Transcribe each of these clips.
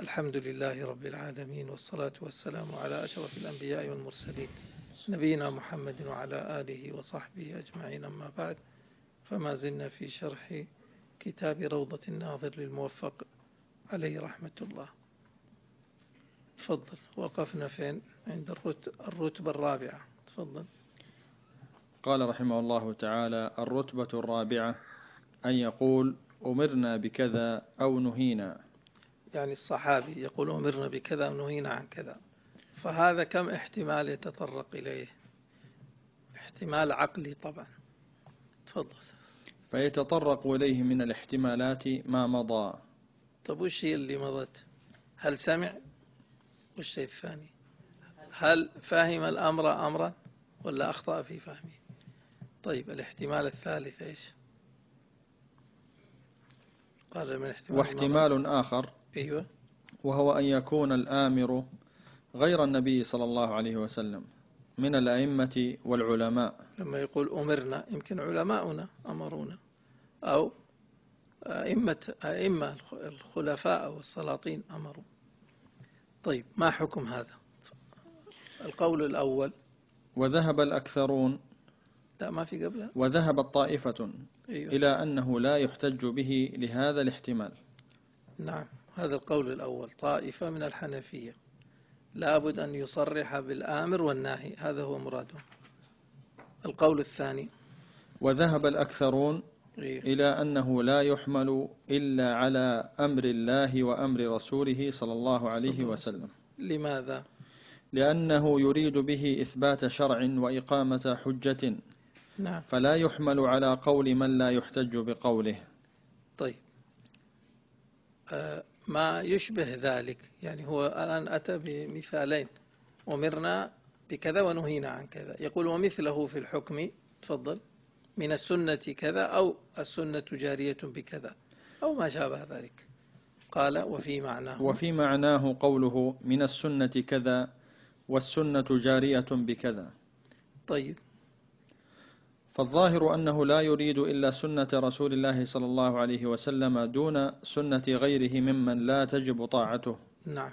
الحمد لله رب العالمين، والصلاة والسلام على أشرف الأنبياء والمرسلين نبينا محمد وعلى آله وصحبه أجمعين. أما بعد، فما زلنا في شرح كتاب روضة الناظر للموفق عليه رحمة الله. تفضل. وقفنا فين؟ عند الرتبة الرابعة. تفضل. قال رحمه الله تعالى: الرتبة الرابعة أن يقول أمرنا بكذا أو نهينا. يعني الصحابي يقول أمرنا بكذا أو نهينا عن كذا، فهذا كم احتمال يتطرق إليه؟ احتمال عقلي طبعا. تفضل. فيتطرق إليه من الاحتمالات ما مضى. طب وش هي اللي مضت؟ هل سمع؟ والشيء الثاني، هل فهم الأمر أمرا ولا أخطأ في فهمه؟ طيب، الاحتمال الثالث إيش؟ قال من احتمال واحتمال آخر، أيوة، وهو أن يكون الآمر غير النبي صلى الله عليه وسلم من الأئمة والعلماء. لما يقول أمرنا يمكن علماؤنا أمرونا، أو أئمة الخلفاء والسلاطين أمروا. طيب، ما حكم هذا؟ القول الأول: وذهب الأكثرون، لا ما في قبله، وذهبت طائفة أيوة. إلى أنه لا يحتج به لهذا الاحتمال. نعم، هذا القول الأول، طائفة من الحنفية لابد أن يصرح بالآمر والناهي، هذا هو مراده. القول الثاني: وذهب الأكثرون إلى أنه لا يحمل إلا على أمر الله وأمر رسوله صلى الله عليه وسلم. لماذا؟ لأنه يريد به إثبات شرع وإقامة حجة. نعم. فلا يحمل على قول من لا يحتج بقوله. طيب، ما يشبه ذلك، يعني هو الآن أتى بمثالين: أمرنا بكذا ونهينا عن كذا. يقول ومثله في الحكم، تفضل، من السنة كذا، أو السنة جارية بكذا، أو ما شابه ذلك. قال وفي معناه قوله من السنة كذا والسنة جارية بكذا. طيب، فالظاهر أنه لا يريد إلا سنة رسول الله صلى الله عليه وسلم دون سنة غيره ممن لا تجب طاعته. نعم،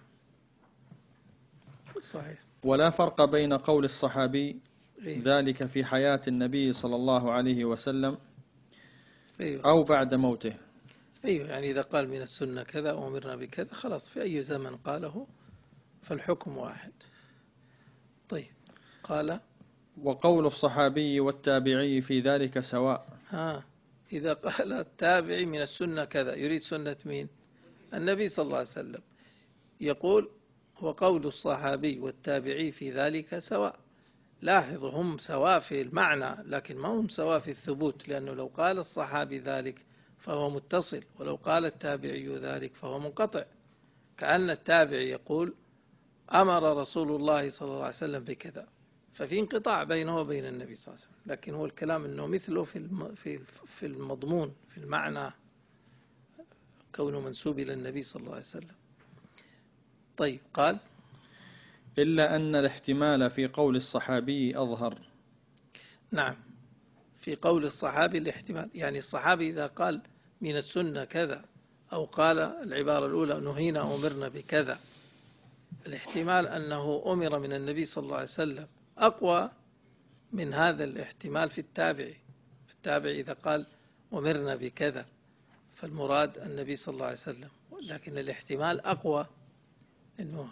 صحيح. ولا فرق بين قول الصحابي ذلك في حياة النبي صلى الله عليه وسلم أو بعد موته. أيوه، يعني إذا قال من السنة كذا وأمرنا بكذا، خلاص في أي زمن قاله فالحكم واحد. طيب، قال وقول الصحابي والتابعي في ذلك سواء. إذا قال التابعي من السنة كذا، يريد سنة مين؟ النبي صلى الله عليه وسلم. يقول وقول الصحابي والتابعي في ذلك سواء. لاحظ، هم سواء في المعنى لكن ما هم سواء في الثبوت، لأنه لو قال الصحابي ذلك فهو متصل، ولو قال التابعي ذلك فهو منقطع. كأن التابعي يقول أمر رسول الله صلى الله عليه وسلم بكذا، ففي انقطاع بينه وبين النبي صلى الله عليه وسلم. لكن هو الكلام أنه مثله في المضمون، في المعنى، كونه منسوب إلى النبي صلى الله عليه وسلم. طيب، قال إلا أن الاحتمال في قول الصحابي أظهر. نعم، في قول الصحابي الاحتمال، يعني الصحابي إذا قال من السنة كذا، أو قال العبارة الأولى نهينا أمرنا بكذا، الاحتمال أنه أمر من النبي صلى الله عليه وسلم أقوى من هذا الاحتمال في التابعي. إذا قال أمرنا بكذا فالمراد النبي صلى الله عليه وسلم، لكن الاحتمال أقوى، أنه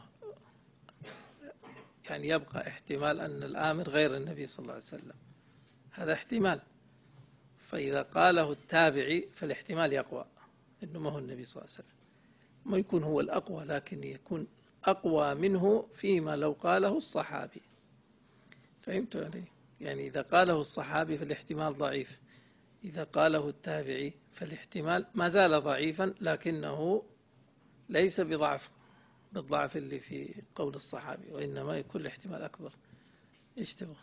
يعني يبقى احتمال أن الآمر غير النبي صلى الله عليه وسلم، هذا احتمال. فإذا قاله التابعي فالاحتمال يقوى أنه ما هو النبي صلى الله عليه وسلم، ما يكون هو الأقوى، لكن يكون أقوى منه فيما لو قاله الصحابي. فهمت علي؟ يعني إذا قاله الصحابي فالاحتمال ضعيف، إذا قاله التابعي فالاحتمال ما زال ضعيفا، لكنه ليس بالضعف اللي في قول الصحابي، وإنما يكون الاحتمال أكبر. إيش تبغى؟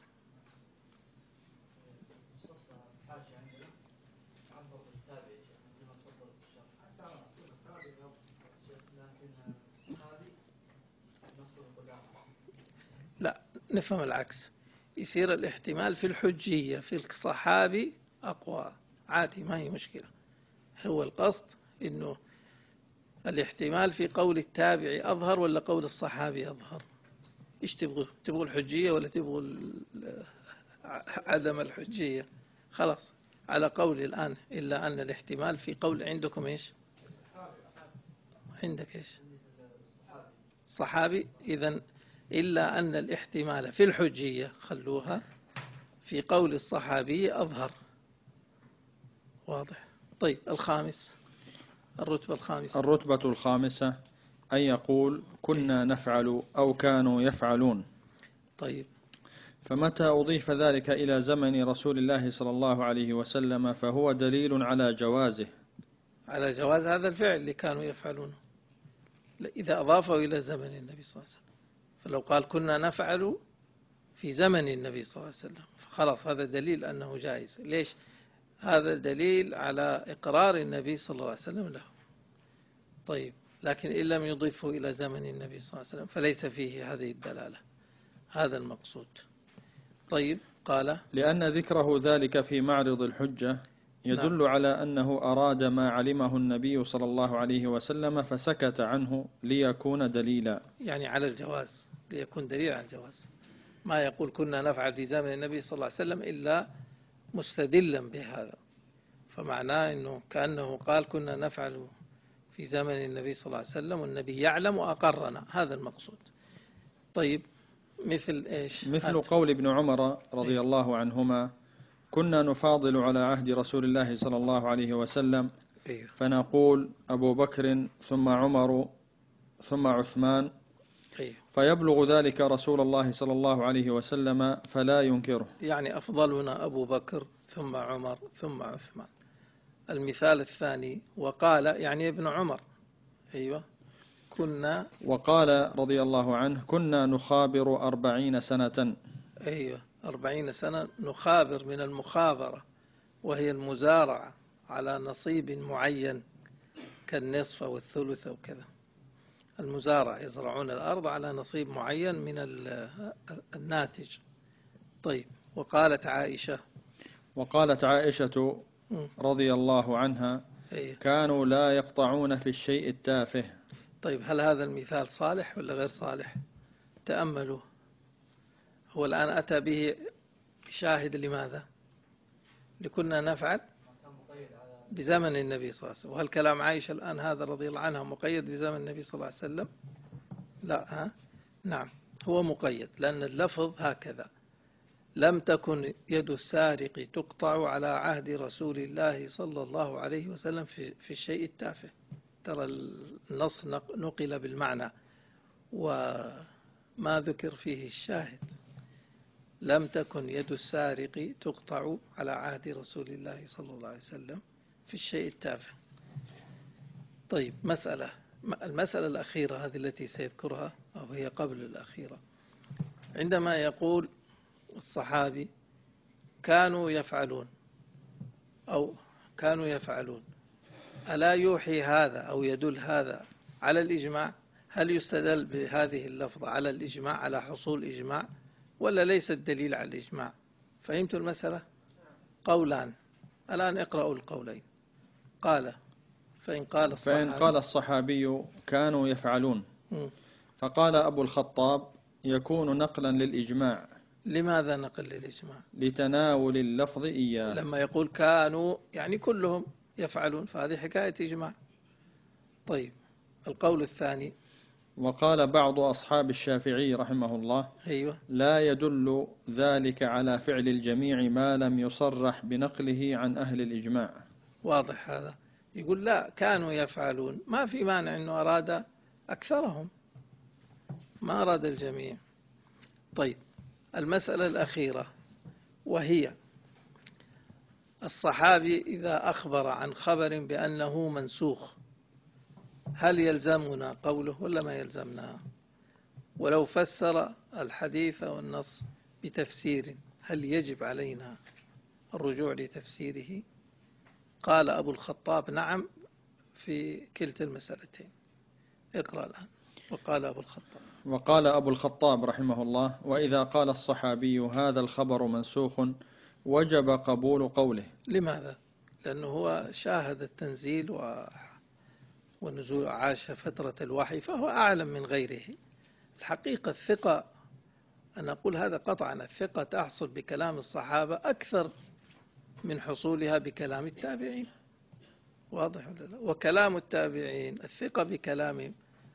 لا، نفهم العكس، يصير الاحتمال في الحجية في الصحابي أقوى، عادي، ما هي مشكلة. هو القصد أنه الاحتمال في قول التابعي أظهر ولا قول الصحابي أظهر؟ إيش تبغوا الحجية ولا تبغوا عدم الحجية؟ خلاص على قول الآن، إلا أن الاحتمال في قول عندكم إيش؟ عندك إيش؟ صحابي. إذن إلا أن الاحتمال في الحجية خلوها في قول الصحابي أظهر. واضح؟ طيب الخامس، الرتبة الخامسة أن يقول كنا نفعل أو كانوا يفعلون. طيب، فمتى أضيف ذلك إلى زمن رسول الله صلى الله عليه وسلم فهو دليل على جوازه، على جواز هذا الفعل اللي كانوا يفعلونه إذا أضافوا إلى زمن النبي صلى الله عليه وسلم. فلو قال كنا نفعل في زمن النبي صلى الله عليه وسلم فخلاص هذا دليل أنه جائز. ليش؟ هذا دليل على إقرار النبي صلى الله عليه وسلم له. طيب، لكن إن لم يضيفه إلى زمن النبي صلى الله عليه وسلم فليس فيه هذه الدلالة، هذا المقصود. طيب، قال لأن ذكره ذلك في معرض الحجة يدل على أنه أراد ما علمه النبي صلى الله عليه وسلم فسكت عنه ليكون دليلا، يعني على الجواز، ليكون دليل على الجواز. ما يقول كنا نفعل في زمن النبي صلى الله عليه وسلم إلا مستدلا بهذا، فمعناه أنه كأنه قال كنا نفعل في زمن النبي صلى الله عليه وسلم والنبي يعلم وأقرنا، هذا المقصود. طيب، مثل إيش؟ مثل قول ابن عمر رضي الله عنهما كنا نفاضل على عهد رسول الله صلى الله عليه وسلم فنقول أبو بكر ثم عمر ثم عثمان، فيبلغ ذلك رسول الله صلى الله عليه وسلم فلا ينكره، يعني أفضلنا أبو بكر ثم عمر ثم عثمان. المثال الثاني وقال يعني ابن عمر، أيوة، كنا، وقال رضي الله عنه كنا نخابر 40 سنة، أيوة 40 سنة. نخابر من المخابرة وهي المزارعة على نصيب معين كالنصف والثلث وكذا. المزارع يزرعون الأرض على نصيب معين من الناتج. طيب، وقالت عائشة رضي الله عنها كانوا لا يقطعون في الشيء التافه. طيب، هل هذا المثال صالح ولا غير صالح؟ تأملوا. هو الآن أتى به شاهد لماذا؟ لكنا نفعل بزمن النبي صلى الله عليه وسلم. وهل كلام عائشة الآن هذا رضي الله عنها مقيد بزمن النبي صلى الله عليه وسلم؟ لا. نعم، هو مقيد، لأن اللفظ هكذا: لم تكن يد السارق تقطع على عهد رسول الله صلى الله عليه وسلم في الشيء التافه. ترى النص نقل بالمعنى وما ذكر فيه الشاهد. لم تكن يد السارق تقطع على عهد رسول الله صلى الله عليه وسلم في الشيء التافه. طيب، المسألة الأخيرة هذه التي سيذكرها أو هي قبل الأخيرة، عندما يقول الصحابي كانوا يفعلون ألا يوحي هذا أو يدل هذا على الإجماع؟ هل يستدل بهذه اللفظة على الإجماع، على حصول إجماع، ولا ليس الدليل على الإجماع؟ فهمتوا المسألة؟ قولان، الآن اقرأوا القولين. فإن قال الصحابي كانوا يفعلون فقال أبو الخطاب يكون نقلا للإجماع. لماذا نقل للإجماع؟ لتناول اللفظ إياه. لما يقول كانوا يعني كلهم يفعلون، فهذه حكاية إجماع. طيب، القول الثاني وقال بعض أصحاب الشافعي رحمه الله أيوة، لا يدل ذلك على فعل الجميع ما لم يصرح بنقله عن أهل الإجماع. واضح هذا. يقول لا، كانوا يفعلون، ما في مانع أنه أراد أكثرهم، ما أراد الجميع. طيب، المسألة الأخيرة وهي الصحابي إذا أخبر عن خبر بأنه منسوخ هل يلزمنا قوله ولا ما يلزمنا؟ ولو فسر الحديث والنص بتفسير هل يجب علينا الرجوع لتفسيره؟ قال أبو الخطاب نعم في كلتا المسألتين. اقرأ الآن. وقال أبو الخطاب رحمه الله وإذا قال الصحابي هذا الخبر منسوخ وجب قبول قوله. لماذا؟ لأنه هو شاهد التنزيل ونزول عاش فترة الوحي فهو أعلم من غيره. الحقيقة الثقة، أنا أقول هذا قطعا، الثقة تحصل بكلام الصحابة أكثر من حصولها بكلام التابعين، واضح ولا لا؟ وكلام التابعين الثقة بكلامهم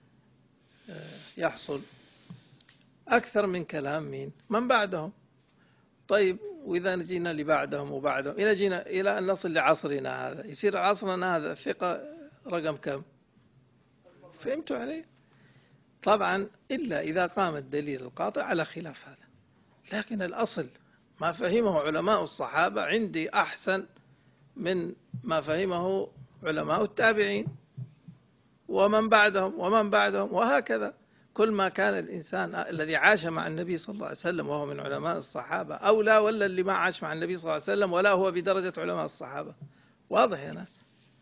يحصل أكثر من كلام من بعدهم. طيب وإذا جينا لبعدهم وبعدهم إذا جينا إلى أن نصل لعصرنا هذا، يصير عصرنا هذا الثقة رقم كم؟ فهمتوا علي؟ طبعا إلا إذا قام الدليل القاطع على خلاف هذا، لكن الأصل ما فهمه علماء الصحابة عندي أحسن من ما فهمه علماء التابعين ومن بعدهم وهكذا. كل ما كان الإنسان الذي عاش مع النبي صلى الله عليه وسلم وهو من علماء الصحابة أولى، ولا اللي ما عاش مع النبي صلى الله عليه وسلم ولا هو بدرجة علماء الصحابة؟ واضح يا ناس؟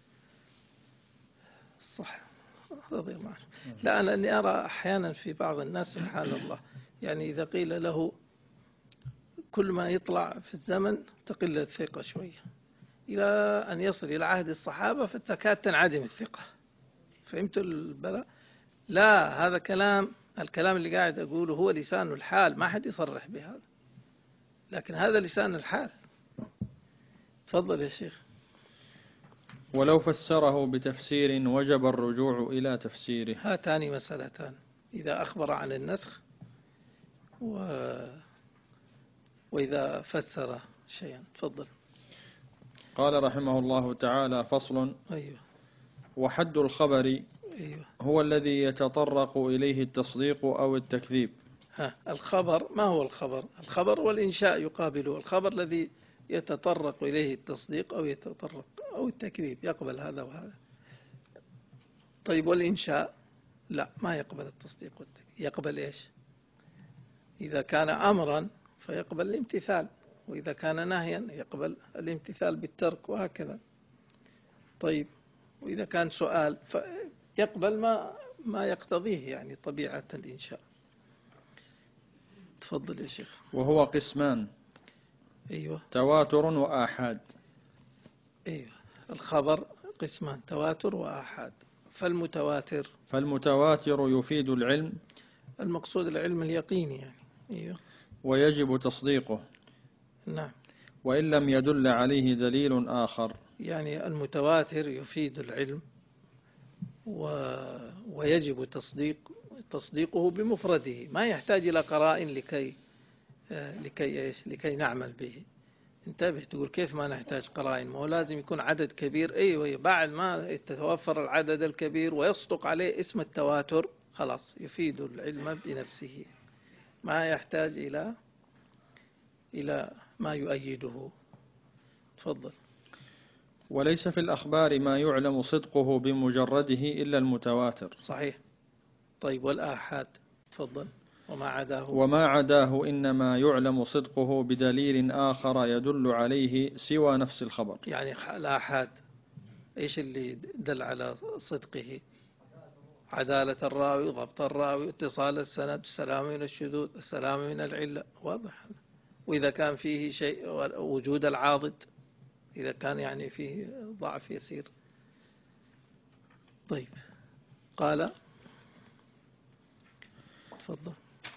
صح، رضي الله عنه. لا، أنا أني أرى أحيانا في بعض الناس سبحان الله، يعني إذا قيل له كل ما يطلع في الزمن تقل الثقة شوية، إلى أن يصل إلى عهد الصحابة فتكاد تنعدم الثقة. فهمت البلاء؟ لا، هذا الكلام اللي قاعد أقوله هو لسان الحال، ما حد يصرح بهذا، لكن هذا لسان الحال. تفضل يا شيخ. ولو فسره بتفسير وجب الرجوع إلى تفسيره. هاتان مسألتان، إذا أخبر عن النسخ وإذا فسر شيئا. تفضل. قال رحمه الله تعالى: فصل. أيوه. وحد الخبر أيوه. هو الذي يتطرق إليه التصديق أو التكذيب. الخبر، ما هو الخبر؟ الخبر والإنشاء يقابله. الخبر الذي يتطرق إليه التصديق أو التكذيب، يقبل هذا وهذا. طيب والإنشاء لا، ما يقبل التصديق والتكذيب. يقبل إيش؟ إذا كان أمرا فيقبل الامتثال، وإذا كان نهيا يقبل الامتثال بالترك، وهكذا. طيب وإذا كان سؤال فيقبل ما يقتضيه، يعني طبيعة الإنشاء. تفضل يا شيخ. وهو قسمان. أيوة. تواتر وآحاد. أيوة. الخبر قسمان، تواتر وآحاد. فالمتواتر يفيد العلم، المقصود العلم اليقيني يعني. أيوة. ويجب تصديقه. نعم. وإن لم يدل عليه دليل آخر. يعني المتواتر يفيد العلم ويجب تصديقه بمفرده، ما يحتاج إلى قرائن لكي نعمل به. انتبه، تقول كيف ما نحتاج قرائن؟ ما هو لازم يكون عدد كبير. أيوة، بعد ما يتوفر العدد الكبير ويصدق عليه اسم التواتر خلاص يفيد العلم بنفسه، ما يحتاج إلى ما يؤيده. تفضل. وليس في الأخبار ما يعلم صدقه بمجرده إلا المتواتر. صحيح. طيب والآحاد؟ تفضل. وما عداه إنما يعلم صدقه بدليل آخر يدل عليه سوى نفس الخبر. يعني الآحاد إيش اللي دل على صدقه؟ عدالة الراوي، ضبط الراوي، اتصال السند، السلام من الشذوذ، السلام من العلة، واضح. وإذا كان فيه شيء، وجود العاضد إذا كان يعني فيه ضعف يسير. طيب قال. تفضل.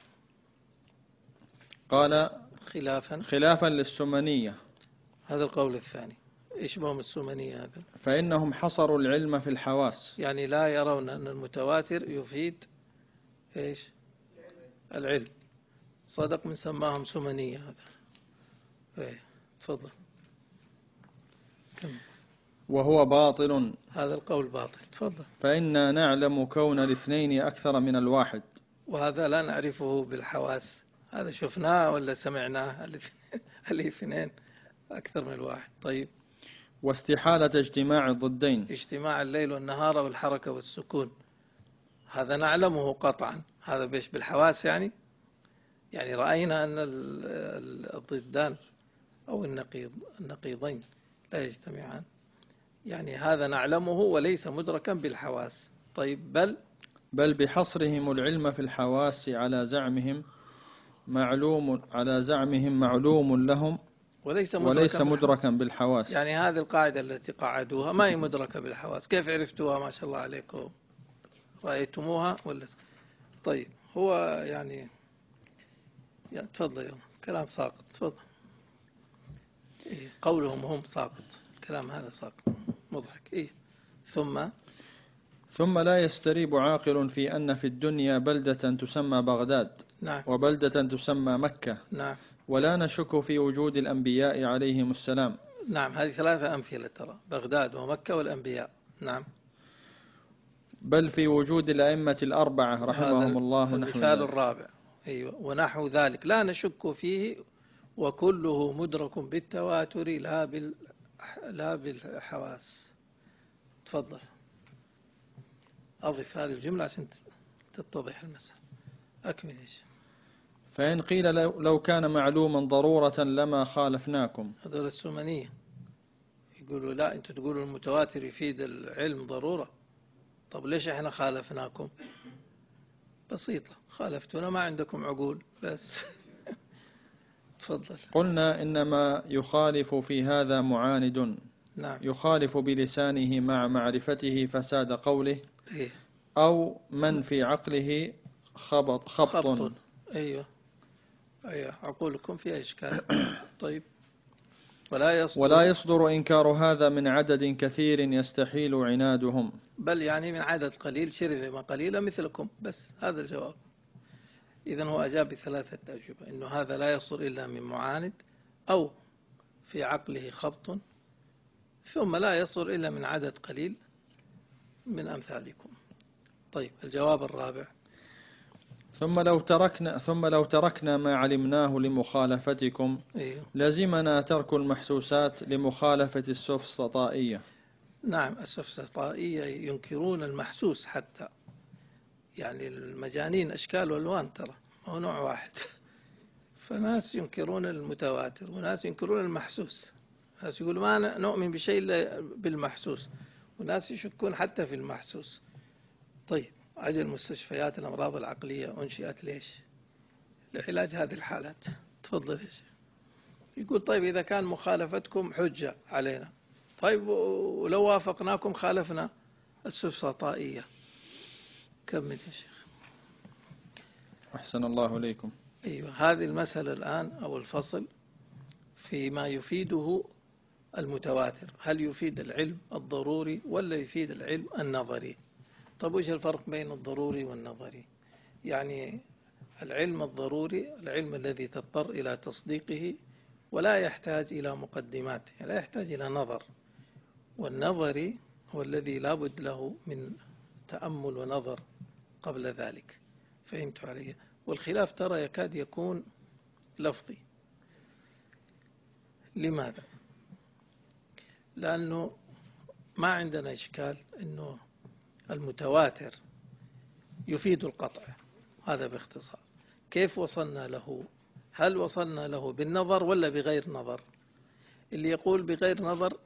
قال خلافا للسمنية. هذا القول الثاني. إيش بهم السمنية هذا؟ فإنهم حصروا العلم في الحواس، يعني لا يرون أن المتواتر يفيد إيش؟ العلم. صدق من سماهم سمنية هذا. إيه. تفضل. وهو باطل. هذا القول باطل. تفضل. فإنا نعلم كون الاثنين أكثر من الواحد، وهذا لا نعرفه بالحواس، هذا شفناه ولا سمعناه. الاثنين أكثر من الواحد. طيب. واستحالة اجتماع الضدين، اجتماع الليل والنهار والحركة والسكون، هذا نعلمه قطعا. هذا بيش بالحواس يعني رأينا أن الضدان أو النقيضين لا يجتمعان، يعني هذا نعلمه وليس مدركا بالحواس. طيب. بل بحصرهم العلم في الحواس على زعمهم معلوم لهم وليس مدركا بالحواس. يعني هذه القاعدة التي قعدوها ما هي مدركة بالحواس، كيف عرفتوها؟ ما شاء الله عليكم، رأيتموها ولا؟ طيب هو يعني تفضل، يوم كلام ساقط، تفضل. قولهم هم ساقط، الكلام هذا ساقط مضحك. ثم لا يستريب عاقل في أن في الدنيا بلدة تسمى بغداد، نعم، وبلدة تسمى مكة، نعم، ولا نشك في وجود الأنبياء عليهم السلام. نعم، هذه 3 أمثلة ترى، بغداد ومكة والأنبياء. نعم، بل في وجود الأئمة الأربعة رحمهم الله. المثال الرابع. أيوة، ونحو ذلك لا نشك فيه، وكله مدرك بالتواتر لا بالحواس. تفضل، أضف هذه الجملة عشان تتضح المسألة. أكمل إيش. فإن قيل لو كان معلوما ضرورة لما خالفناكم. هذول السمنية يقولوا لا، أنتم تقولوا المتواتر يفيد العلم ضرورة، طب ليش احنا خالفناكم؟ بسيطة، خالفتونا ما عندكم عقول بس. تفضل. قلنا إنما يخالف في هذا معاند. نعم. يخالف بلسانه مع معرفته فساد قوله. إيه؟ أو من في عقله خبط. أيوة، عقولكم فيها إشكال. طيب، ولا يصدر إنكار هذا من عدد كثير يستحيل عنادهم، بل يعني من عدد قليل شرذمة قليلة مثلكم، بس هذا الجواب. إذن هو أجاب ب3 أجوبة، إنه هذا لا يصدر إلا من معاند، أو في عقله خبط، ثم لا يصدر إلا من عدد قليل من أمثالكم. طيب، الجواب الرابع. ثم لو تركنا ما علمناه لمخالفتكم. أيوه. لزمنا ترك المحسوسات لمخالفة السفسطائية. نعم، السفسطائية ينكرون المحسوس حتى، يعني المجانين أشكال والوان ترى، هو نوع واحد. فناس ينكرون المتواتر، وناس ينكرون المحسوس، ناس يقولوا ما نؤمن بشيء إلا بالمحسوس، وناس يشكون حتى في المحسوس. طيب، أجل مستشفيات الأمراض العقلية أنشئت ليش؟ لعلاج هذه الحالات. تفضل يا شيخ. يقول طيب إذا كان مخالفتكم حجة علينا، طيب ولو وافقناكم خالفنا السفسطائية. كمل يا شيخ. أحسن الله إليكم. أيوة، هذه المسألة الآن أو الفصل فيما يفيده المتواتر، هل يفيد العلم الضروري ولا يفيد العلم النظري؟ طب وش الفرق بين الضروري والنظري؟ يعني العلم الضروري العلم الذي تضطر إلى تصديقه ولا يحتاج إلى مقدمات، يعني لا يحتاج إلى نظر، والنظري هو الذي لا بد له من تأمل ونظر قبل ذلك. فهمت علي؟ والخلاف ترى يكاد يكون لفظي. لماذا؟ لأنه ما عندنا إشكال أنه المتواتر يفيد القطع، هذا باختصار. كيف وصلنا له؟ هل وصلنا له بالنظر ولا بغير نظر؟ اللي يقول بغير نظر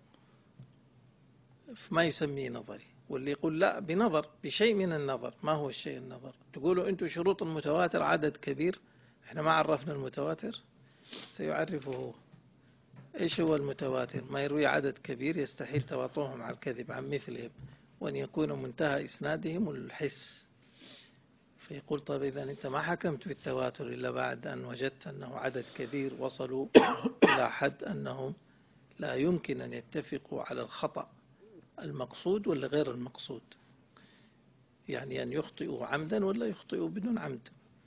ما يسميه نظري، واللي يقول لا بنظر، بشيء من النظر. ما هو الشيء النظر؟ تقولوا أنتم شروط المتواتر عدد كبير، احنا ما عرفنا المتواتر، سيعرفه هو. إيش هو المتواتر؟ ما يروي عدد كبير يستحيل تواطؤهم على الكذب عن مثلهم، وأن يكون منتهى إسنادهم الحس. فيقول طيب إذا أنت ما حكمت بالتواتر إلا بعد أن وجدت أنه عدد كبير وصلوا إلى حد أنهم لا يمكن أن يتفقوا على الخطأ المقصود ولا غير المقصود، يعني أن يخطئوا عمدا ولا يخطئوا بدون عمد.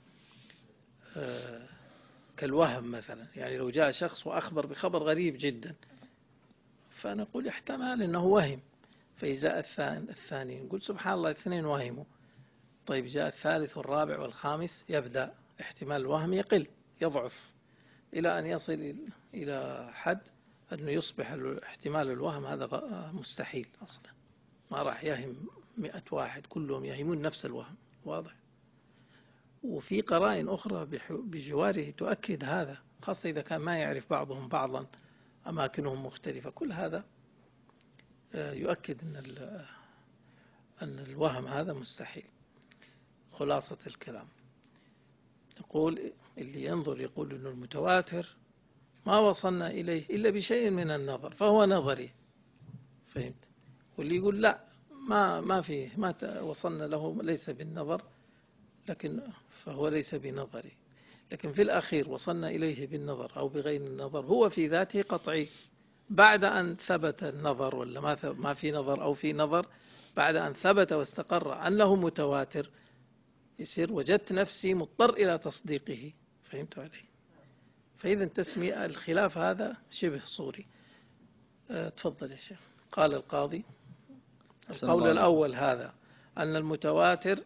كالوهم مثلا، يعني لو جاء شخص وأخبر بخبر غريب جدا، فنقول احتمال أنه وهم، فإذا الثاني نقول سبحان الله 2 وهموا. طيب جاء الثالث والرابع والخامس، يبدأ احتمال الوهم يقل يضعف إلى أن يصل إلى حد أنه يصبح احتمال الوهم هذا مستحيل أصلا، ما راح يهم 100 واحد كلهم يهمون نفس الوهم، واضح. وفي قرائن أخرى بجواره تؤكد هذا، خاصة إذا كان ما يعرف بعضهم بعضا، أماكنهم مختلفة، كل هذا يؤكد أن الوهم هذا مستحيل. خلاصة الكلام، نقول اللي ينظر يقول أن المتواتر ما وصلنا إليه إلا بشيء من النظر فهو نظري. فهمت؟ واللي يقول لا ما فيه ما وصلنا له ليس بالنظر لكن فهو ليس بنظري، لكن في الأخير وصلنا إليه بالنظر أو بغير النظر هو في ذاته قطعي بعد أن ثبت النظر ولا ما في نظر أو في نظر، بعد أن ثبت واستقر أنه متواتر يصير وجدت نفسي مضطر إلى تصديقه. فهمت علي؟ فإذا تسمية الخلاف هذا شبه صوري. تفضل يا شيخ. قال القاضي القول الأول هذا أن المتواتر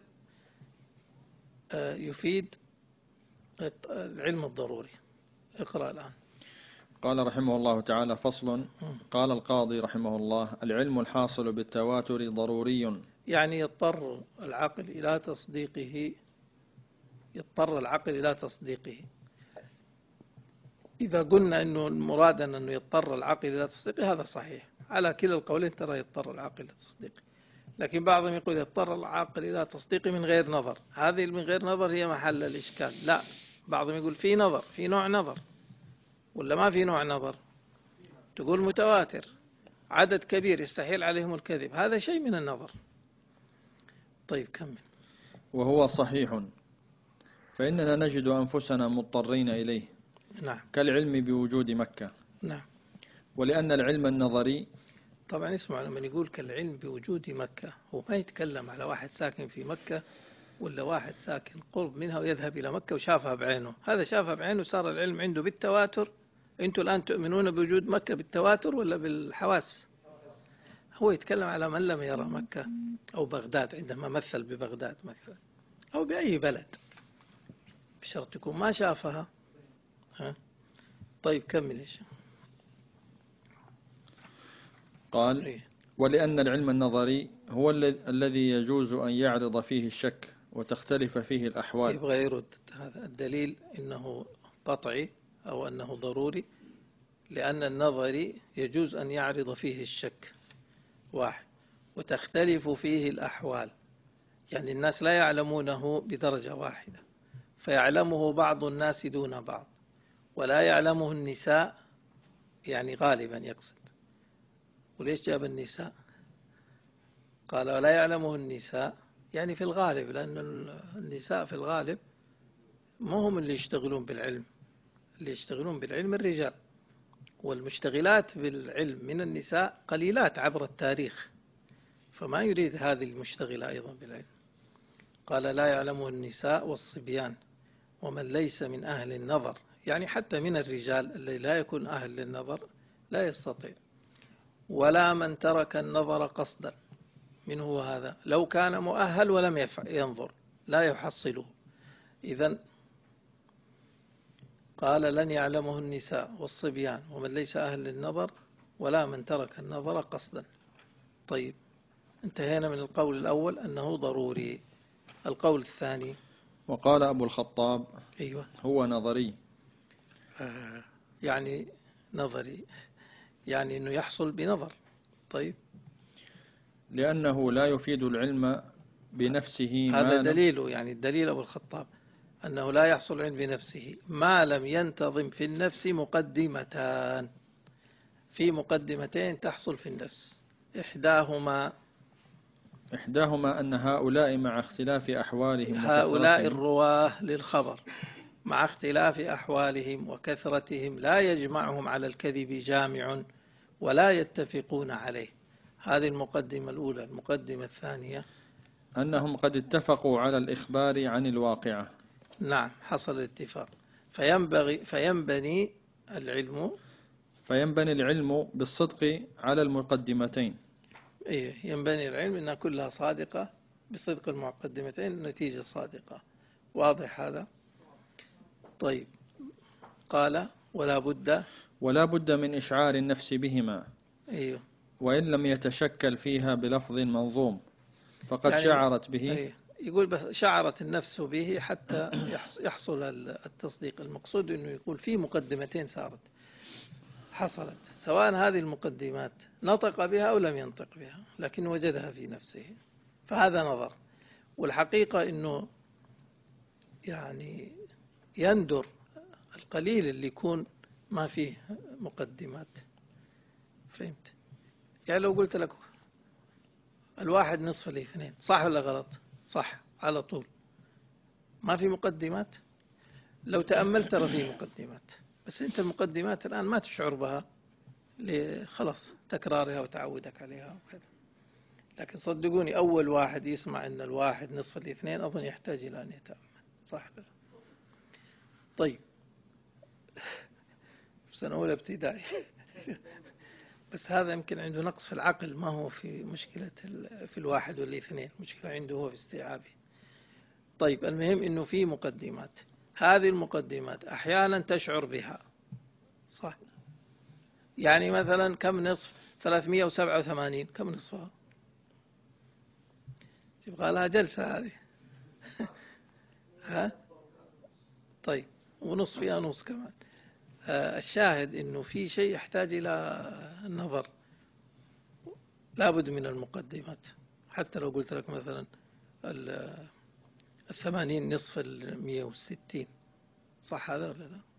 يفيد العلم الضروري. اقرأ الآن. قال رحمه الله تعالى: فصل. قال القاضي رحمه الله: العلم الحاصل بالتواتر ضروري، يعني يضطر العقل إلى تصديقه. إذا قلنا أنه المراد أنه يضطر العقل إلى تصديقه هذا صحيح، على كلا القولين ترى يضطر العقل إلى تصديقه، لكن بعضهم يقول يضطر العقل إلى تصديقه من غير نظر. هذه من غير نظر هي محل الإشكال. لا، بعضهم يقول في نظر، في نوع نظر ولا ما في نوع نظر. تقول متواتر عدد كبير يستحيل عليهم الكذب، هذا شيء من النظر. طيب كمل. وهو صحيح، فإننا نجد أنفسنا مضطرين إليه. نعم. كالعلم بوجود مكة. نعم. ولأن العلم النظري، طبعا اسمع، لما يقول كالعلم بوجود مكة هو ما يتكلم على واحد ساكن في مكة ولا واحد ساكن قرب منها ويذهب إلى مكة وشافها بعينه. هذا شافها بعينه صار العلم عنده بالتواتر. أنتم الآن تؤمنون بوجود مكة بالتواتر ولا بالحواس؟ هو يتكلم على من لم يرى مكة أو بغداد عندما مثل ببغداد مثلا أو بأي بلد، بشرط يكون ما شافها. طيب كمل إيش. قال: ولأن العلم النظري هو الذي يجوز أن يعرض فيه الشك وتختلف فيه الأحوال. يبغى يرد هذا الدليل إنه قطعي أو أنه ضروري، لأن النظري يجوز أن يعرض فيه الشك واحد وتختلف فيه الأحوال، يعني الناس لا يعلمونه بدرجة واحدة، فيعلمه بعض الناس دون بعض، ولا يعلمه النساء، يعني غالبا يقصد. وليش جاب النساء؟ قال ولا يعلمه النساء يعني في الغالب، لأن النساء في الغالب ما هم اللي يشتغلون بالعلم، اللي يشتغلون بالعلم الرجال، والمشتغلات بالعلم من النساء قليلات عبر التاريخ، فما يريد هذه المشتغلة أيضا بالعلم. قال لا يعلمه النساء والصبيان ومن ليس من أهل النظر، يعني حتى من الرجال الذي لا يكون أهل للنظر لا يستطيع. ولا من ترك النظر قصدا، من هو هذا؟ لو كان مؤهل ولم ينظر لا يحصله. إذن قال لن يعلمه النساء والصبيان ومن ليس أهل للنظر ولا من ترك النظر قصدا. طيب انتهينا من القول الأول أنه ضروري. القول الثاني: وقال أبو الخطاب: أيوة هو نظري. يعني نظري يعني أنه يحصل بنظر. طيب لأنه لا يفيد العلم بنفسه هذا دليله، يعني الدليل أبو الخطاب أنه لا يحصل العلم بنفسه ما لم ينتظم في النفس مقدمتان. في مقدمتين تحصل في النفس، إحداهما أن هؤلاء مع اختلاف أحوالهم هؤلاء الرواه للخبر مع اختلاف أحوالهم وكثرتهم لا يجمعهم على الكذب جامع ولا يتفقون عليه. هذه المقدمة الأولى. المقدمة الثانية أنهم قد اتفقوا على الإخبار عن الواقعة. نعم حصل الاتفاق. فينبني العلم بالصدق على المقدمتين. ينبني العلم أنها كلها صادقة بصدق المقدمتين، النتيجة صادقة. واضح هذا؟ طيب قال ولا بد من إشعار النفس بهما. أيوه. وإن لم يتشكل فيها بلفظ منظوم فقد يعني شعرت به. أيوه. يقول بس شعرت النفس به حتى يحصل التصديق. المقصود أنه يقول في مقدمتين حصلت، سواء هذه المقدمات نطق بها أو لم ينطق بها، لكن وجدها في نفسه، فهذا نظر. والحقيقة أنه يعني يندر القليل اللي يكون ما فيه مقدمات. فهمت؟ يعني لو قلت لك الواحد نصف الاثنين، صح ولا غلط؟ صح على طول، ما في مقدمات. لو تأملت ترى في مقدمات، بس أنت المقدمات الآن ما تشعر بها خلاص تكرارها وتعودك عليها وكذا. لكن صدقوني أول واحد يسمع أن الواحد نصف الاثنين أظن يحتاج إلى أن يتأمل. صح ولا؟ طيب سنة أولى ابتدائي بس هذا يمكن عنده نقص في العقل، ما هو في مشكلة في الواحد والاثنين، مشكلة عنده هو في استيعابه. طيب المهم أنه في مقدمات، هذه المقدمات أحيانا تشعر بها، صح؟ يعني مثلا كم نصف 387؟ كم نصفها؟ تبغى لها جلسة هذه ها؟ طيب ونصف فيها نص كمان. الشاهد أنه في شيء يحتاج إلى النظر، لابد من المقدمات. حتى لو قلت لك مثلا 80 نصف 160، صح هذا ولا لا؟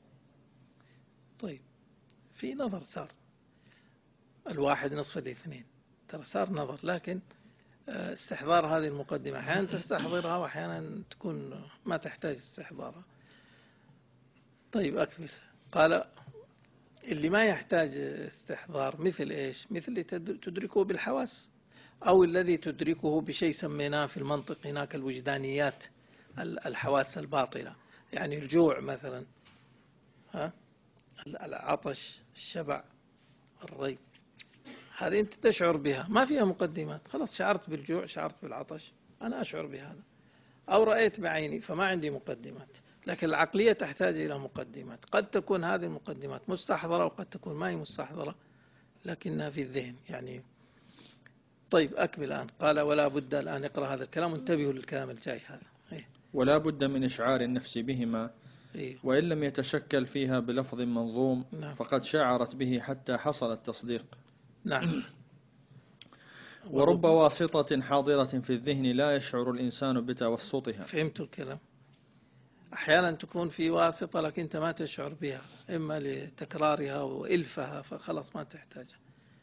طيب في نظر صار، الواحد نصف الاثنين ترى صار نظر، لكن استحضار هذه المقدمة أحيانا تستحضرها وأحيانا تكون ما تحتاج استحضارها. طيب أكمل. قال اللي ما يحتاج استحضار مثل إيش؟ مثل اللي تدركه بالحواس، أو الذي تدركه بشيء سميناه في المنطق هناك الوجدانيات، الحواس الباطنة، يعني الجوع مثلا، ها؟ العطش، الشبع، الري، هذه أنت تشعر بها ما فيها مقدمات، خلاص شعرت بالجوع، شعرت بالعطش، أنا أشعر بهذا. أو رأيت بعيني فما عندي مقدمات. لكن العقلية تحتاج إلى مقدمات، قد تكون هذه المقدمات مستحضرة وقد تكون ما هي مستحضرة لكنها في الذهن يعني. طيب أكمل الآن. قال ولا بد الآن نقرأ هذا الكلام، انتبهوا للكلام الجاي هذا. ولا بد من إشعار النفس بهما، وإن لم يتشكل فيها بلفظ منظوم فقد شعرت به حتى حصل التصديق. نعم. ورب واسطة حاضرة في الذهن لا يشعر الإنسان بتوسطها. فهمت الكلام. أحيانا تكون في واسطة لكن أنت ما تشعر بها، إما لتكرارها وإلفها فخلص ما تحتاجها.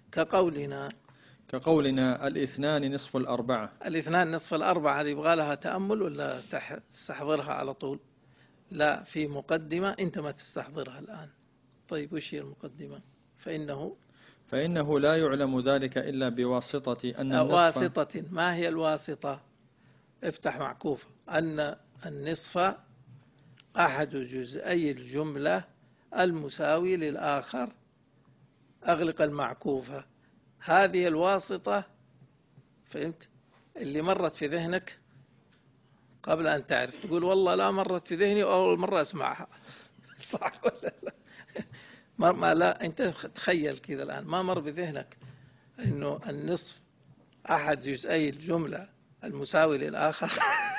كقولنا الاثنان نصف الأربعة. الاثنان نصف الأربعة، هذه يبغى لها تأمل ولا تستحضرها على طول؟ لا، في مقدمة أنت ما تستحضرها الآن. طيب وش هي المقدمة؟ فإنه لا يعلم ذلك إلا بواسطة أن النصف. واسطة. ما هي الواسطة؟ افتح معكوفة. أن النصف أحد جزئي الجملة المساوي للآخر. أغلق المعكوفة. هذه الواسطة، فهمت؟ اللي مرت في ذهنك قبل أن تعرف، تقول والله لا مرت في ذهني وأول مرة أسمعها صح ولا لا؟ ما لا أنت تخيل كذا الآن، ما مر بذهنك أنه النصف أحد جزئي الجملة المساوي للآخر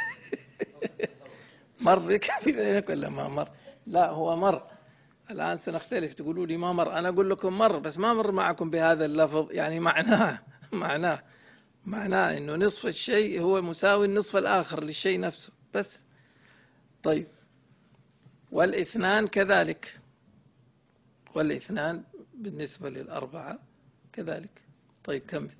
مر بك في ذهنك ولا ما مر؟ لا هو مر. الآن سنختلف، تقولوا لي ما مر، أنا أقول لكم مر، بس ما مر معكم بهذا اللفظ، يعني معناه أنه نصف الشيء هو مساوي النصف الآخر للشيء نفسه بس. طيب والاثنان كذلك، والاثنان بالنسبة للأربعة كذلك. طيب كمل.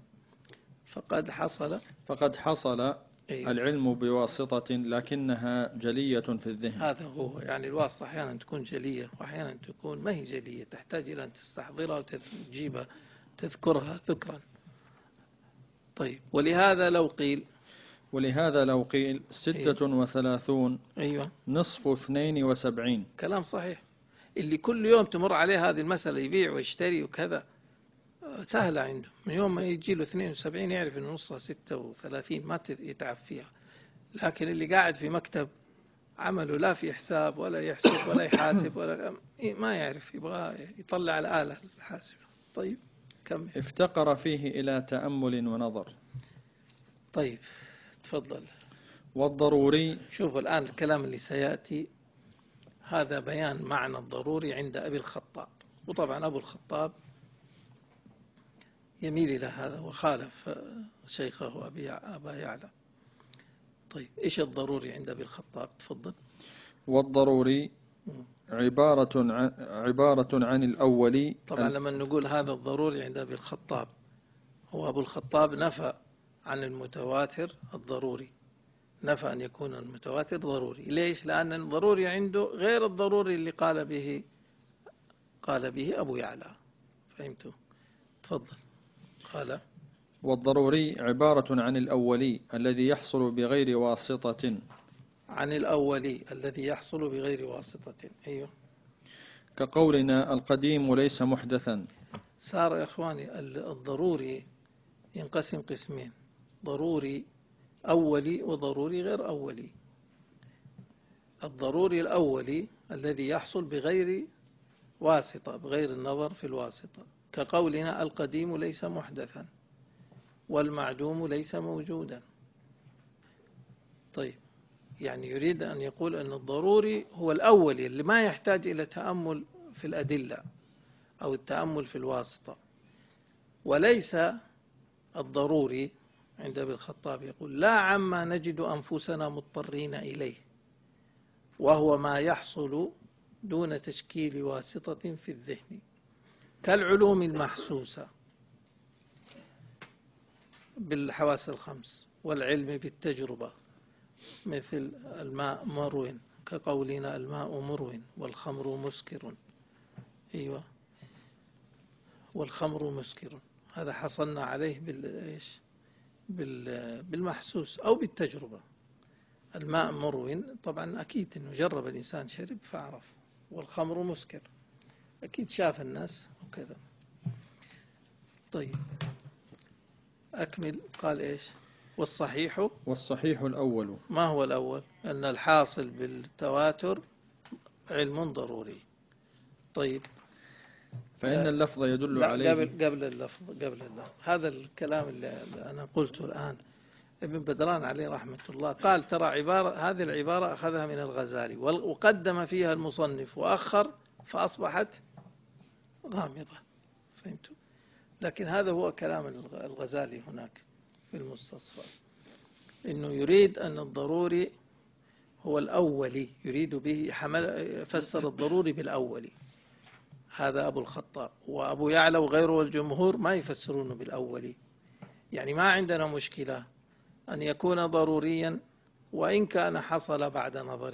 فقد حصل أيوه. العلم بواسطة لكنها جلية في الذهن. هذا هو، يعني الواسطة أحيانا تكون جلية وأحيانا تكون ما هي جلية، تحتاج إلى أن تستحضرها وتجيبها تذكرها ذكرا. طيب ولهذا لو قيل 36 أيوة. نصف 72. كلام صحيح. اللي كل يوم تمر عليه هذه المسألة يبيع ويشتري وكذا سهلة عنده، من يوم ما يجي له 72 يعرف أن نصها 36 ما يتعب فيها. لكن اللي قاعد في مكتب عمله لا في حساب ولا يحسب ولا يحاسب ولا ما يعرف، يبغى يطلع الآلة الحاسبة. طيب كمل. افتقر فيه إلى تأمل ونظر. طيب تفضل. والضروري، شوفوا الآن الكلام اللي سيأتي هذا بيان معنى الضروري عند أبي الخطاب، وطبعا أبو الخطاب يميل إلى هذا وخالف شيخه أبا يعلى. طيب إيش الضروري عند أبي الخطاب؟ تفضل. والضروري عبارة عن الأول. طبعا لما نقول هذا الضروري عند أبي الخطاب، هو أبو الخطاب نفى عن المتواتر الضروري، نفى أن يكون المتواتر ضروري. ليش؟ لأن الضروري عنده غير الضروري اللي قال به أبو يعلى. فهمتوا؟ تفضل. قال: والضروري عبارة عن الأولي الذي يحصل بغير واسطة. عن الأولي الذي يحصل بغير واسطة. أيوه. كقولنا القديم ليس محدثا. صار يا إخواني الضروري ينقسم قسمين: ضروري أولي وضروري غير أولي. الضروري الأولي الذي يحصل بغير واسطة، بغير النظر في الواسطة، كقولنا القديم ليس محدثا والمعدوم ليس موجودا. طيب، يعني يريد أن يقول أن الضروري هو الأولي اللي ما يحتاج إلى تأمل في الأدلة أو التأمل في الواسطة، وليس الضروري عند ابن الخطاب يقول: لا عما نجد أنفسنا مضطرين إليه، وهو ما يحصل دون تشكيل واسطة في الذهن، كالعلوم المحسوسة بالحواس الخمس والعلم بالتجربة، مثل الماء مرو، كقولنا الماء مرو والخمر مسكر. أيوة، والخمر مسكر، هذا حصلنا عليه بالمحسوس أو بالتجربة. الماء مرو طبعا أكيد أنه جرب الإنسان، شرب فعرف. والخمر مسكر، أكيد شاف الناس وكذا. طيب أكمل. قال إيش؟ والصحيح الأول. ما هو الأول؟ أن الحاصل بالتواتر علم ضروري. طيب، فإن اللفظ يدل عليه. قبل اللفظ هذا الكلام اللي أنا قلته الآن، ابن بدران عليه رحمة الله قال: ترى هذه العبارة أخذها من الغزالي وقدم فيها المصنف وأخر، فأصبحت غامضة. فهمتوا؟ لكن هذا هو كلام الغزالي هناك في المستصفى، إنه يريد أن الضروري هو الأولي، يريد به فسر الضروري بالأولي. هذا أبو الخطاب وأبو يعلى وغيره والجمهور ما يفسرونه بالأولي. يعني ما عندنا مشكلة أن يكون ضروريا وإن كان حصل بعد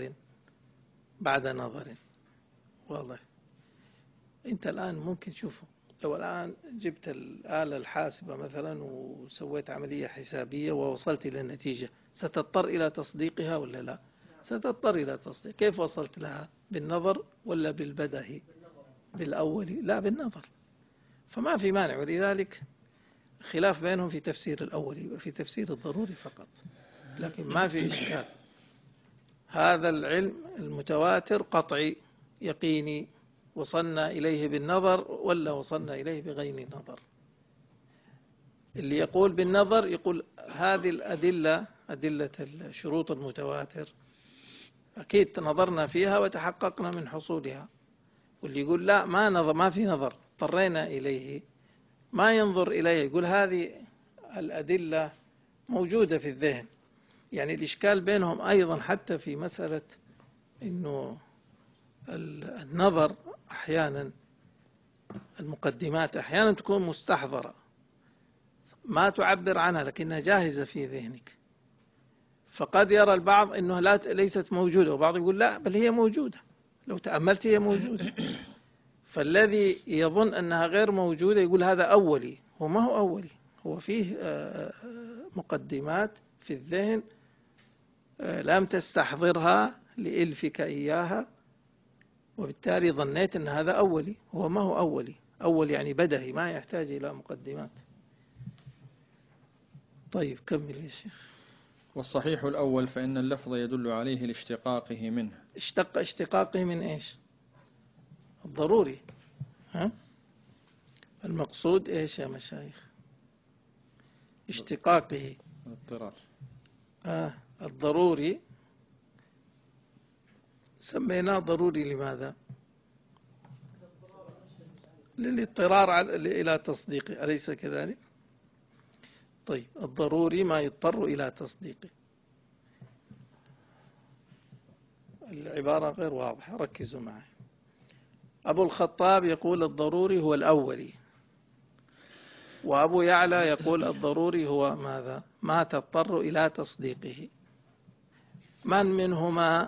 نظر. والله أنت الآن ممكن شوفوا، لو الآن جبت الآلة الحاسبة مثلا وسويت عملية حسابية ووصلت إلى النتيجة، ستضطر إلى تصديقها ولا لا؟ ستضطر إلى تصديق. كيف وصلت لها؟ بالنظر ولا بالبدهي؟ بالأولي؟ لا، بالنظر. فما في مانع، ولذلك خلاف بينهم في تفسير الأولي وفي تفسير الضروري فقط، لكن ما في إشكال. هذا العلم المتواتر قطعي يقيني، وصلنا إليه بالنظر ولا وصلنا إليه بغير نظر. اللي يقول بالنظر يقول هذه الأدلة، أدلة الشروط المتواتر، أكيد نظرنا فيها وتحققنا من حصولها. واللي يقول لا، ما في نظر، اضطرينا إليه، ما ينظر إليه، يقول هذه الأدلة موجودة في الذهن. يعني الإشكال بينهم أيضا حتى في مسألة إنه النظر أحيانا، المقدمات أحيانا تكون مستحضرة ما تعبر عنها لكنها جاهزة في ذهنك، فقد يرى البعض أنه ليست موجودة، وبعض يقول لا بل هي موجودة، لو تأملت هي موجودة. فالذي يظن أنها غير موجودة يقول هذا أولي. هو ما هو أولي، هو فيه مقدمات في الذهن لم تستحضرها لإلفك إياها، وبالتالي ظنيت أن هذا أولي. هو ما هو أولي، أول يعني بدهي ما يحتاج إلى مقدمات. طيب كمل يا شيخ. والصحيح الأول فإن اللفظ يدل عليه لاشتقاقه منه. اشتقاقه من إيش؟ الضروري. ها؟ المقصود إيش يا مشايخ؟ اشتقاقه. الاضطرار. الضروري سميناه ضروري لماذا؟ للاضطرار إلى تصديقه، أليس كذلك؟ طيب، الضروري ما يضطر إلى تصديقه. العبارة غير واضحة، ركزوا معي. أبو الخطاب يقول الضروري هو الأولي، وأبو يعلى يقول الضروري هو ماذا؟ ما تضطر إلى تصديقه. من منهما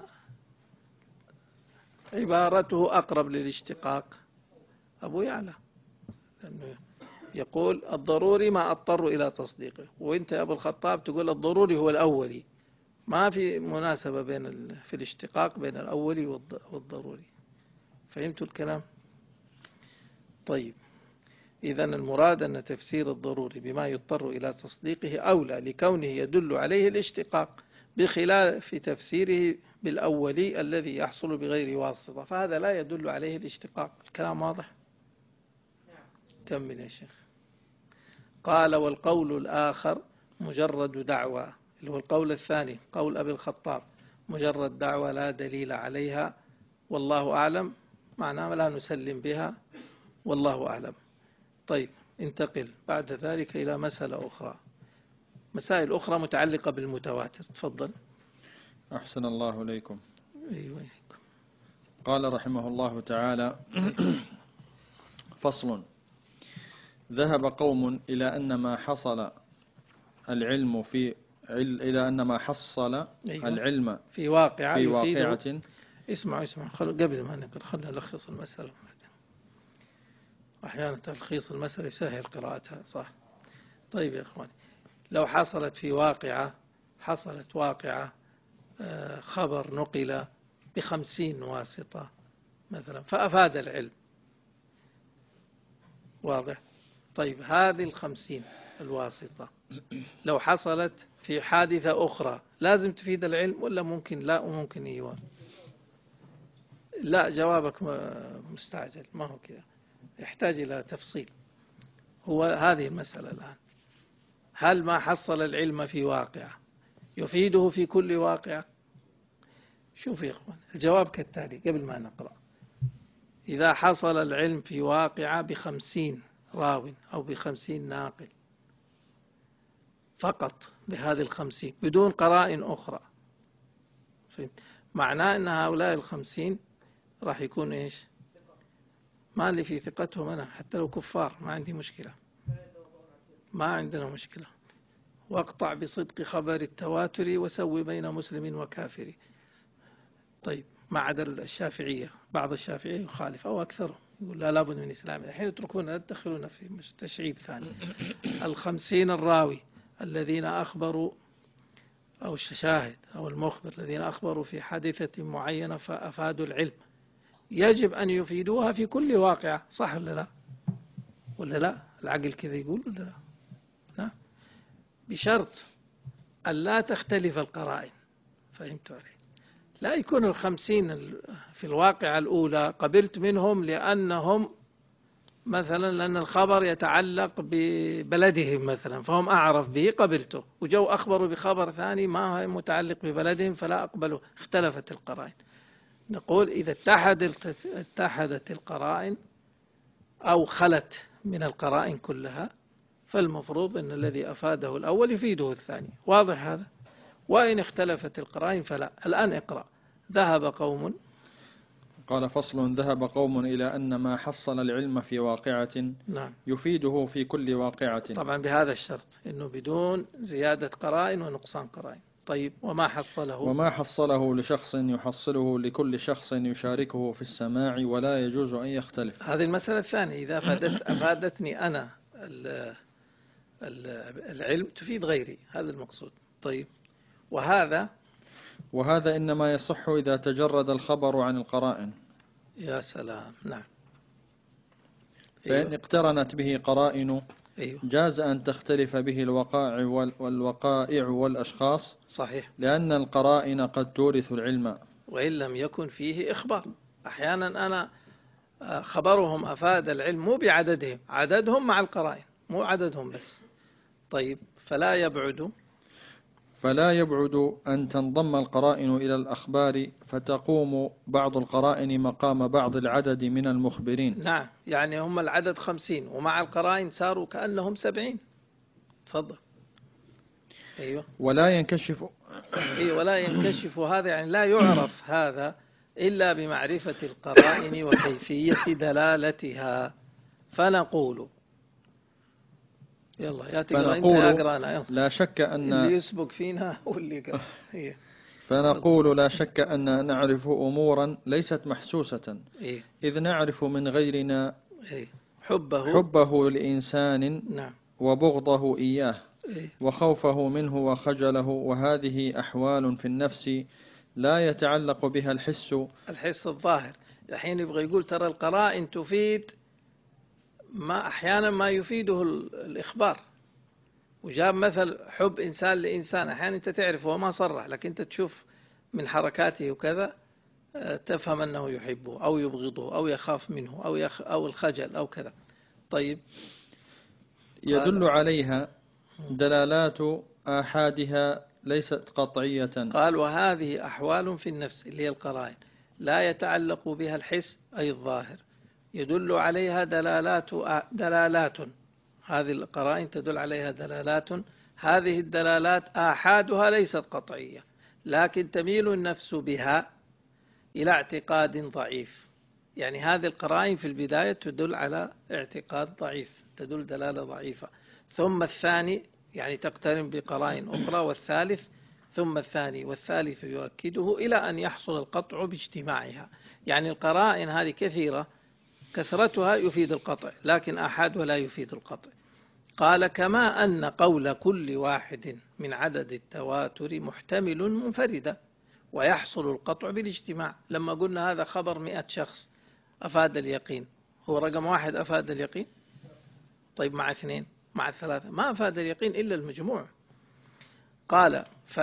عبارته أقرب للاشتقاق؟ أبو يعلى، لأنه يقول الضروري ما أضطر إلى تصديقه، وإنت يا أبو الخطاب تقول الضروري هو الأولي. ما في مناسبة في الاشتقاق بين الأولي والضروري. فهمتوا الكلام؟ طيب، إذن المراد أن تفسير الضروري بما يضطر إلى تصديقه أولى لكونه يدل عليه الاشتقاق، بخلاف تفسيره بالأولي الذي يحصل بغير واسطة، فهذا لا يدل عليه الاشتقاق. الكلام واضح؟ كمل يا شيخ. قال والقول الآخر مجرد دعوى، اللي هو القول الثاني قول أبي الخطاب، مجرد دعوى لا دليل عليها والله أعلم، معناه لا نسلم بها والله أعلم. طيب، انتقل بعد ذلك إلى مسألة أخرى، مسائل أخرى متعلقة بالمتواتر. تفضل. أحسن الله إليكم. أيوة. قال رحمه الله تعالى: فصل: ذهب قوم إلى أن ما حصل العلم العلم في واقعة اسمع قبل ما نقرأ خلنا نلخص المسألة. أحيانا تلخيص المسألة يسهل قراءتها، صح؟ طيب يا إخواني، لو حصلت واقعة خبر نقل ب50 واسطة مثلا فأفاد العلم، واضح؟ طيب، هذه 50 الواسطة لو حصلت في حادثة أخرى لازم تفيد العلم ولا ممكن لا وممكن إيوه؟ لا، جوابك مستعجل، ما هو كذا، يحتاج إلى تفصيل. هو هذه المسألة الآن، هل ما حصل العلم في واقع يفيده في كل واقع؟ شوف يا إخوان، الجواب كالتالي قبل ما نقرأ: إذا حصل العلم في واقع ب50 راو أو ب50 ناقل فقط، بهذه 50 بدون قرائن أخرى، معناه أن هؤلاء 50 راح يكون إيش؟ ما اللي في ثقتهم أنا، حتى لو كفار ما عندي مشكلة، ما عندنا مشكلة، واقطع بصدق خبر التواتر وسوي بين مسلم وكافر. طيب، ما عدا الشافعية، بعض الشافعية يخالف أو أكثرهم يقول لا لابد من إسلام، الحين يتركون يدخلون في تشعيب ثاني. 50 الراوي الذين أخبروا أو الشاهد أو المخبر الذين أخبروا في حادثة معينة فأفادوا العلم، يجب أن يفيدوها في كل واقع، صح ولا لا؟ ولا لا؟ العقل كذا يقول ولا لا؟ لا، بشرط أن لا تختلف القرائن. فهمت علي؟ لا يكون 50 في الواقع الأولى قبلت منهم لأنهم مثلا لأن الخبر يتعلق ببلدهم مثلا فهم أعرف به قبلته، وجو أخبروا بخبر ثاني ما هو متعلق ببلدهم فلا أقبله، اختلفت القرائن. نقول إذا اتحدت القرائن أو خلت من القرائن كلها فالمفروض أن الذي أفاده الأول يفيده الثاني، واضح هذا؟ وإن اختلفت القرائن فلا. الآن اقرأ. ذهب قوم. قال: فصل: ذهب قوم إلى أن ما حصل العلم في واقعة نعم يفيده في كل واقعة، طبعا بهذا الشرط إنه بدون زيادة قرائن ونقصان قرائن. طيب، وما حصله لشخص يحصله لكل شخص يشاركه في السماع ولا يجوز أن يختلف. هذه المسألة الثانية، إذا أفادتني أنا العلم تفيد غيري، هذا المقصود. طيب، وهذا إنما يصح إذا تجرد الخبر عن القرائن. يا سلام، نعم. فإن اقترنت به قرائن جاز أن تختلف به الوقائع والأشخاص، صحيح، لأن القرائن قد تورث العلم وإن لم يكن فيه إخبار. أحيانا أنا خبرهم أفاد العلم مو بعددهم، عددهم مع القرائن مو عددهم بس. طيب، فلا يبعد أن تنضم القرائن إلى الأخبار فتقوم بعض القرائن مقام بعض العدد من المخبرين. نعم، يعني هم العدد 50 ومع القرائن صاروا كأنهم 70. تفضل. أيوة. ولا ينكشف ولا ينكشف هذا، يعني لا يعرف هذا إلا بمعرفة القرائن وكيفية دلالتها. فنقول يلا يا تقرأ أنت أقرأنا لا شك أن اللي يسبق فينا واللي يقرأ. فنقول لا شك أن نعرف أمورا ليست محسوسة إذ نعرف من غيرنا حبه لإنسان وبغضه إياه وخوفه منه وخجله، وهذه أحوال في النفس لا يتعلق بها الحس الظاهر. الحين يبغى يقول ترى القرائن تفيد ما أحيانا ما يفيده الإخبار، وجاب مثل حب إنسان لإنسان، أحيانا أنت تعرف وما صرح لكن أنت تشوف من حركاته وكذا تفهم أنه يحبه أو يبغضه أو يخاف منه أو الخجل أو كذا. طيب يدل عليها دلالات آحادها ليست قطعية. قال وهذه أحوال في النفس اللي هي القرائن لا يتعلق بها الحس أي الظاهر، يدل عليها دلالات. هذه القرائن تدل عليها دلالات، هذه الدلالات آحادها ليست قطعية لكن تميل النفس بها إلى اعتقاد ضعيف. يعني هذه القرائن في البداية تدل على اعتقاد ضعيف، تدل دلالة ضعيفة، ثم الثاني يعني تقترن بقرائن أخرى، والثالث ثم الثاني والثالث يؤكده إلى أن يحصل القطع باجتماعها. يعني القرائن هذه كثيرة، كثرتها يفيد القطع لكن آحادها لا يفيد القطع. قال كما أن قول كل واحد من عدد التواتر محتمل منفردا ويحصل القطع بالاجتماع. لما قلنا هذا خبر 100 شخص أفاد اليقين، هو رقم 1 أفاد اليقين؟ طيب مع 2 مع 3 ما أفاد اليقين إلا المجموع. قال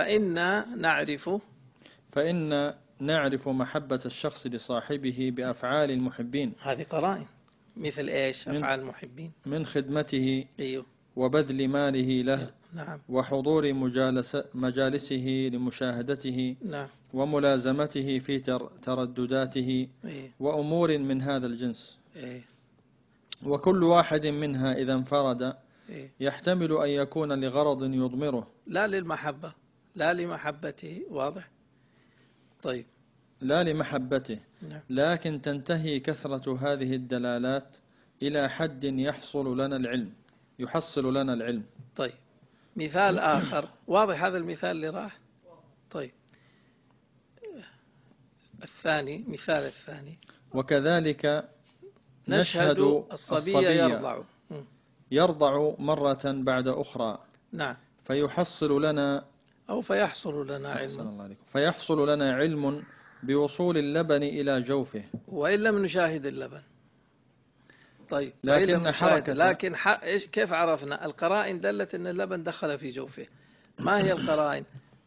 فإن نعرف محبة الشخص لصاحبه بأفعال المحبين. هذه قرائن مثل إيش؟ أفعال المحبين من خدمته وبذل ماله له وحضور مجالسه لمشاهدته وملازمته في تردداته وأمور من هذا الجنس. وكل واحد منها إذا انفرد يحتمل أن يكون لغرض يضمره لا للمحبة، لا لمحبته. واضح؟ طيب لا لمحبته، لكن تنتهي كثرة هذه الدلالات إلى حد يحصل لنا العلم. طيب مثال آخر واضح هذا المثال اللي راح. طيب مثال الثاني وكذلك نشهد الصبي يرضع مرة بعد أخرى فيحصل لنا علم بوصول اللبن إلى جوفه وإن لم نشاهد اللبن. طيب لكن كيف عرفنا؟ القرائن دلت أن اللبن دخل في جوفه. ما هي القرائن؟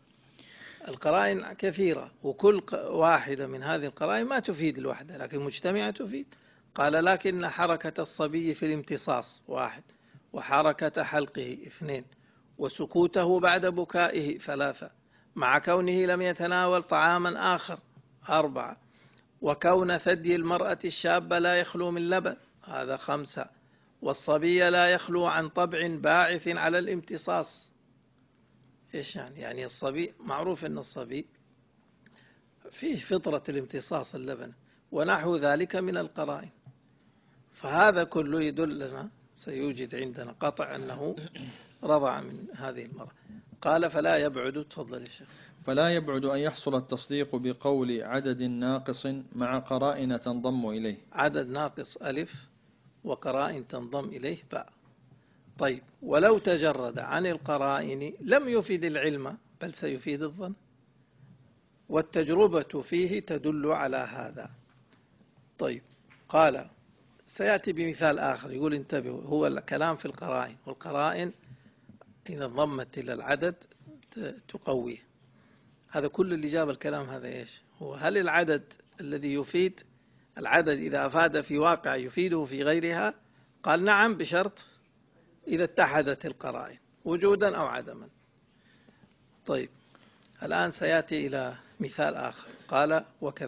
القرائن كثيرة وكل واحدة من هذه القرائن ما تفيد الوحدة لكن مجتمعة تفيد. قال لكن حركة الصبي في الامتصاص 1، وحركة حلقه 2، وسكوته بعد بكائه 3، مع كونه لم يتناول طعاما آخر 4، وكون ثدي المرأة الشابة لا يخلو من لبن هذا 5، والصبي لا يخلو عن طبع باعث على الامتصاص. إيش يعني الصبي معروف أن الصبي فيه فطرة الامتصاص اللبن ونحو ذلك من القرائن. فهذا كله يدلنا سيوجد عندنا قطع أنه رضع من هذه المرأة. قال فلا يبعد، تفضل يا شيخ، فلا يبعد أن يحصل التصديق بقول عدد ناقص مع قرائن تنضم إليه. عدد ناقص ألف وقرائن تنضم إليه باء. طيب ولو تجرد عن القرائن لم يفيد العلم بل سيفيد الظن، والتجربة فيه تدل على هذا. طيب قال سيأتي بمثال آخر يقول انتبهوا، هو الكلام في القرائن، والقرائن إذا انضمت إلى العدد تقويه. هذا كل اللي جاب الكلام هذا إيش هو؟ هل العدد الذي يفيد، العدد إذا أفاد في واقع يفيده في غيرها؟ قال نعم بشرط إذا اتحدت القرائن وجودا أو عدما. طيب الآن سيأتي إلى مثال آخر. قال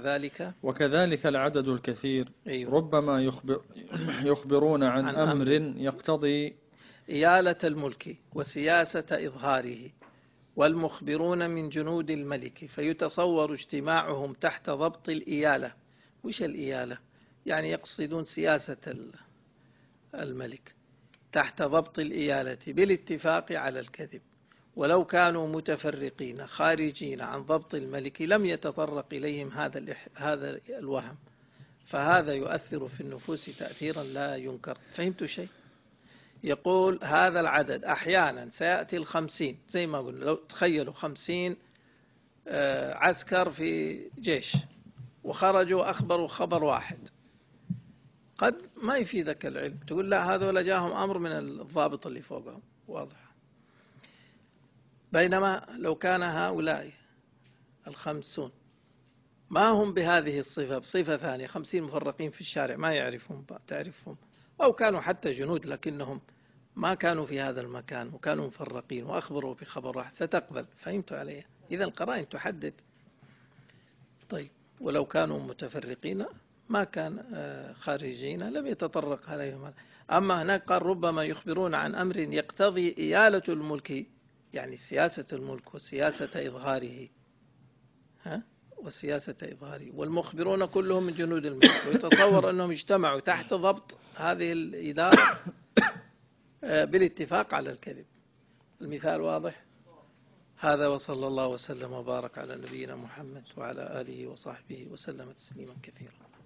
وكذلك العدد الكثير ربما يخبرون عن أمر يقتضي إيالة الملك وسياسة إظهاره والمخبرون من جنود الملك، فيتصور اجتماعهم تحت ضبط الإيالة. وش الإيالة؟ يعني يقصدون سياسة الملك، تحت ضبط الإيالة بالاتفاق على الكذب، ولو كانوا متفرقين خارجين عن ضبط الملك لم يتطرق إليهم هذا الوهم، فهذا يؤثر في النفوس تأثيرا لا ينكر. فهمت شيء؟ يقول هذا العدد أحيانا سيأتي 50، زي ما قلنا لو تخيلوا 50 عسكر في جيش وخرجوا أخبروا خبر واحد، قد ما يفيدك العلم، تقول لا هذول جاهم أمر من الضابط اللي فوقهم، واضح. بينما لو كان هؤلاء 50 ما هم بهذه الصفة، بصفة ثانية، 50 مفرقين في الشارع ما تعرفهم، أو كانوا حتى جنود لكنهم ما كانوا في هذا المكان وكانوا مفرقين وأخبروا بخبر واحد، ستقبل. فهمت علي؟ إذا القرائن تحدد. طيب ولو كانوا متفرقين ما كان خارجين لم يتطرق عليهم. أما هناك قال ربما يخبرون عن أمر يقتضي إيالة الملك، يعني سياسة الملك وسياسة إظهاره، وسياسة إظهاره، والمخبرون كلهم من جنود الملك، ويتصور أنهم اجتمعوا تحت ضبط هذه الإدارة بالاتفاق على الكذب. المثال واضح؟ هذا وصلى الله وسلم وبارك على نبينا محمد وعلى آله وصحبه وسلم تسليما كثيرا.